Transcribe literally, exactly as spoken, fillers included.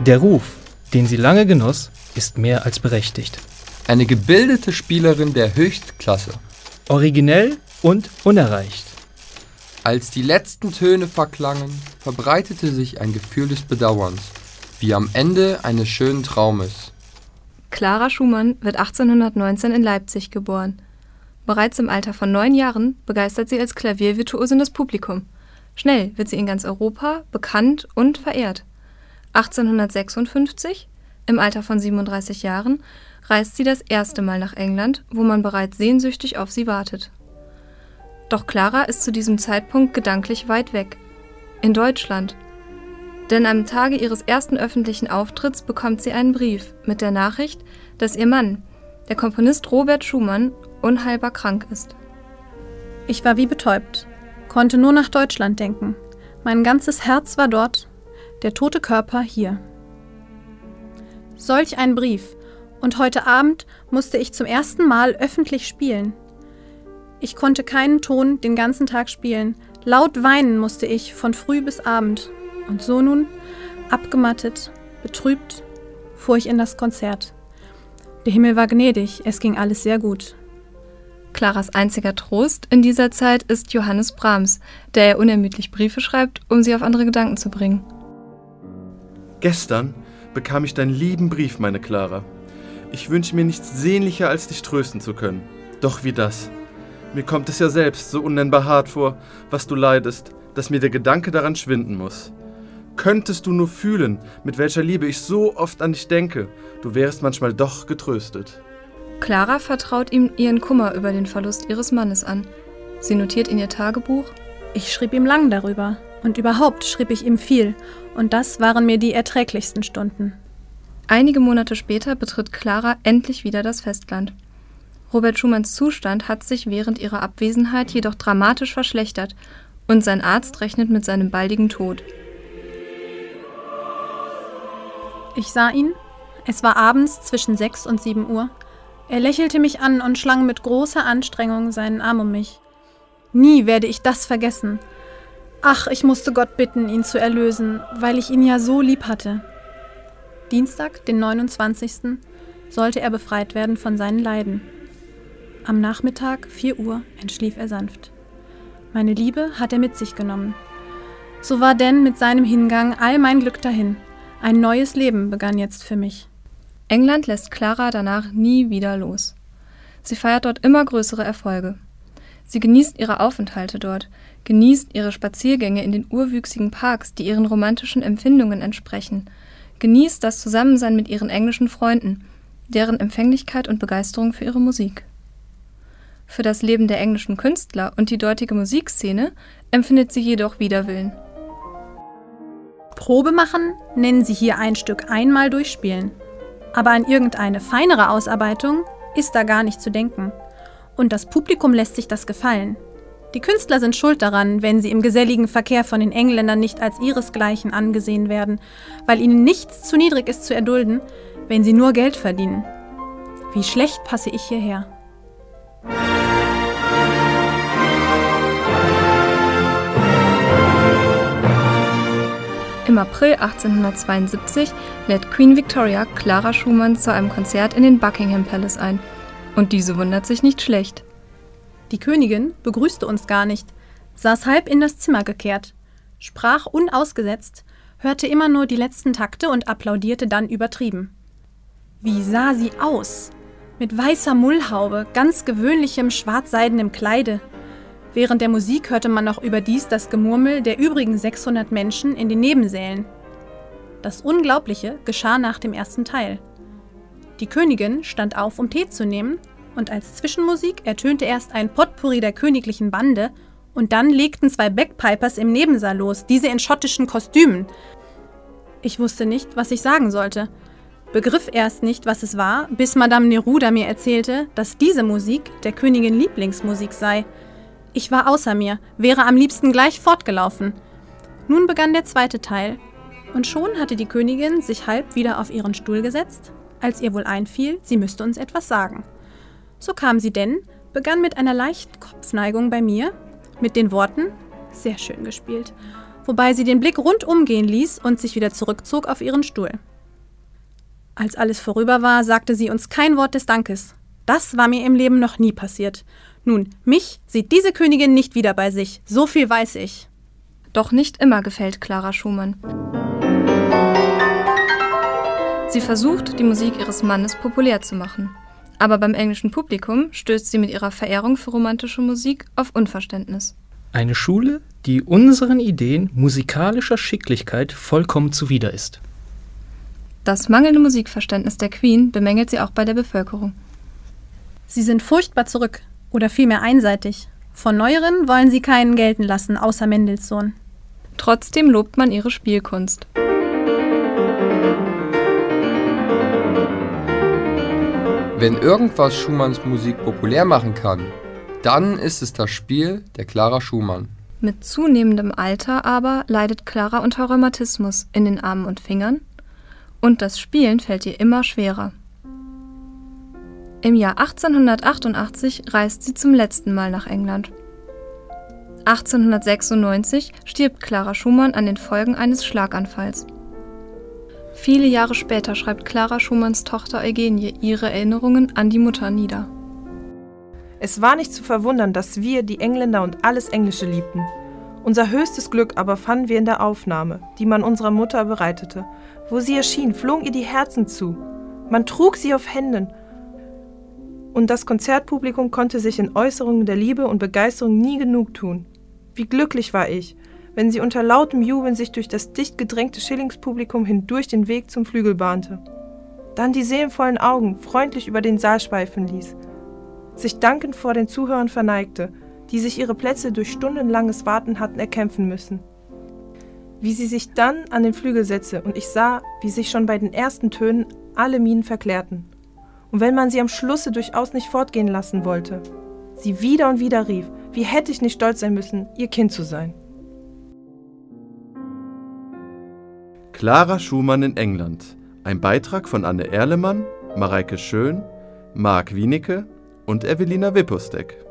Der Ruf, den sie lange genoss, ist mehr als berechtigt. Eine gebildete Spielerin der Höchstklasse. Originell und unerreicht. Als die letzten Töne verklangen, verbreitete sich ein Gefühl des Bedauerns, wie am Ende eines schönen Traumes. Clara Schumann wird achtzehnhundertneunzehn in Leipzig geboren. Bereits im Alter von neun Jahren begeistert sie als Klaviervirtuosin das Publikum. Schnell wird sie in ganz Europa bekannt und verehrt. achtzehnhundertsechsundfünfzig, im Alter von siebenunddreißig Jahren, reist sie das erste Mal nach England, wo man bereits sehnsüchtig auf sie wartet. Doch Clara ist zu diesem Zeitpunkt gedanklich weit weg, in Deutschland. Denn am Tage ihres ersten öffentlichen Auftritts bekommt sie einen Brief mit der Nachricht, dass ihr Mann, der Komponist Robert Schumann, unheilbar krank ist. Ich war wie betäubt, konnte nur nach Deutschland denken. Mein ganzes Herz war dort, der tote Körper hier. Solch ein Brief, und heute Abend musste ich zum ersten Mal öffentlich spielen. Ich konnte keinen Ton den ganzen Tag spielen, laut weinen musste ich von früh bis Abend. Und so nun, abgemattet, betrübt, fuhr ich in das Konzert. Der Himmel war gnädig, es ging alles sehr gut. Claras einziger Trost in dieser Zeit ist Johannes Brahms, der ihr unermüdlich Briefe schreibt, um sie auf andere Gedanken zu bringen. Gestern bekam ich deinen lieben Brief, meine Clara. Ich wünsche mir nichts sehnlicher, als dich trösten zu können. Doch wie das? Mir kommt es ja selbst so unnennbar hart vor, was du leidest, dass mir der Gedanke daran schwinden muss. Könntest du nur fühlen, mit welcher Liebe ich so oft an dich denke, du wärst manchmal doch getröstet. Clara vertraut ihm ihren Kummer über den Verlust ihres Mannes an. Sie notiert in ihr Tagebuch: Ich schrieb ihm lang darüber und überhaupt schrieb ich ihm viel und das waren mir die erträglichsten Stunden. Einige Monate später betritt Clara endlich wieder das Festland. Robert Schumanns Zustand hat sich während ihrer Abwesenheit jedoch dramatisch verschlechtert und sein Arzt rechnet mit seinem baldigen Tod. Ich sah ihn, es war abends zwischen sechs und sieben Uhr. Er lächelte mich an und schlang mit großer Anstrengung seinen Arm um mich. Nie werde ich das vergessen. Ach, ich musste Gott bitten, ihn zu erlösen, weil ich ihn ja so lieb hatte. Dienstag, den neunundzwanzigsten sollte er befreit werden von seinen Leiden. Am Nachmittag, vier Uhr, entschlief er sanft. Meine Liebe hat er mit sich genommen. So war denn mit seinem Hingang all mein Glück dahin. Ein neues Leben begann jetzt für mich. England lässt Clara danach nie wieder los. Sie feiert dort immer größere Erfolge. Sie genießt ihre Aufenthalte dort, genießt ihre Spaziergänge in den urwüchsigen Parks, die ihren romantischen Empfindungen entsprechen, genießt das Zusammensein mit ihren englischen Freunden, deren Empfänglichkeit und Begeisterung für ihre Musik. Für das Leben der englischen Künstler und die dortige Musikszene empfindet sie jedoch Widerwillen. Probe machen nennen sie hier ein Stück einmal durchspielen. Aber an irgendeine feinere Ausarbeitung ist da gar nicht zu denken. Und das Publikum lässt sich das gefallen. Die Künstler sind schuld daran, wenn sie im geselligen Verkehr von den Engländern nicht als ihresgleichen angesehen werden, weil ihnen nichts zu niedrig ist zu erdulden, wenn sie nur Geld verdienen. Wie schlecht passe ich hierher. Im April achtzehnhundertzweiundsiebzig lädt Queen Victoria Clara Schumann zu einem Konzert in den Buckingham Palace ein. Und diese wundert sich nicht schlecht. Die Königin begrüßte uns gar nicht, saß halb in das Zimmer gekehrt, sprach unausgesetzt, hörte immer nur die letzten Takte und applaudierte dann übertrieben. Wie sah sie aus? Mit weißer Mullhaube, ganz gewöhnlichem schwarzseidenem Kleide. Während der Musik hörte man noch überdies das Gemurmel der übrigen sechshundert Menschen in den Nebensälen. Das Unglaubliche geschah nach dem ersten Teil. Die Königin stand auf, um Tee zu nehmen, und als Zwischenmusik ertönte erst ein Potpourri der königlichen Bande und dann legten zwei Bagpipers im Nebensaal los, diese in schottischen Kostümen. Ich wusste nicht, was ich sagen sollte, begriff erst nicht, was es war, bis Madame Neruda mir erzählte, dass diese Musik der Königin Lieblingsmusik sei. Ich war außer mir, wäre am liebsten gleich fortgelaufen. Nun begann der zweite Teil, und schon hatte die Königin sich halb wieder auf ihren Stuhl gesetzt, als ihr wohl einfiel, sie müsste uns etwas sagen. So kam sie denn, begann mit einer leichten Kopfneigung bei mir, mit den Worten, sehr schön gespielt, wobei sie den Blick rundum gehen ließ und sich wieder zurückzog auf ihren Stuhl. Als alles vorüber war, sagte sie uns kein Wort des Dankes. Das war mir im Leben noch nie passiert. Nun, mich sieht diese Königin nicht wieder bei sich, so viel weiß ich. Doch nicht immer gefällt Clara Schumann. Sie versucht, die Musik ihres Mannes populär zu machen. Aber beim englischen Publikum stößt sie mit ihrer Verehrung für romantische Musik auf Unverständnis. Eine Schule, die unseren Ideen musikalischer Schicklichkeit vollkommen zuwider ist. Das mangelnde Musikverständnis der Queen bemängelt sie auch bei der Bevölkerung. Sie sind furchtbar zurück, oder vielmehr einseitig. Von Neueren wollen sie keinen gelten lassen, außer Mendelssohn. Trotzdem lobt man ihre Spielkunst. Wenn irgendwas Schumanns Musik populär machen kann, dann ist es das Spiel der Clara Schumann. Mit zunehmendem Alter aber leidet Clara unter Rheumatismus in den Armen und Fingern und das Spielen fällt ihr immer schwerer. Im Jahr achtzehnhundertachtundachtzig reist sie zum letzten Mal nach England. achtzehnhundertsechsundneunzig stirbt Clara Schumann an den Folgen eines Schlaganfalls. Viele Jahre später schreibt Clara Schumanns Tochter Eugenie ihre Erinnerungen an die Mutter nieder. Es war nicht zu verwundern, dass wir, die Engländer und alles Englische liebten. Unser höchstes Glück aber fanden wir in der Aufnahme, die man unserer Mutter bereitete. Wo sie erschien, flogen ihr die Herzen zu. Man trug sie auf Händen. Und das Konzertpublikum konnte sich in Äußerungen der Liebe und Begeisterung nie genug tun. Wie glücklich war ich, wenn sie unter lautem Jubeln sich durch das dicht gedrängte Schillingspublikum hindurch den Weg zum Flügel bahnte. Dann die seelenvollen Augen freundlich über den Saal schweifen ließ, sich dankend vor den Zuhörern verneigte, die sich ihre Plätze durch stundenlanges Warten hatten erkämpfen müssen. Wie sie sich dann an den Flügel setzte und ich sah, wie sich schon bei den ersten Tönen alle Mienen verklärten. Und wenn man sie am Schlusse durchaus nicht fortgehen lassen wollte, sie wieder und wieder rief, wie hätte ich nicht stolz sein müssen, ihr Kind zu sein. Clara Schumann in England. Ein Beitrag von Anne Erlemann, Mareike Schön, Marc Wienicke und Evelina Wipustek.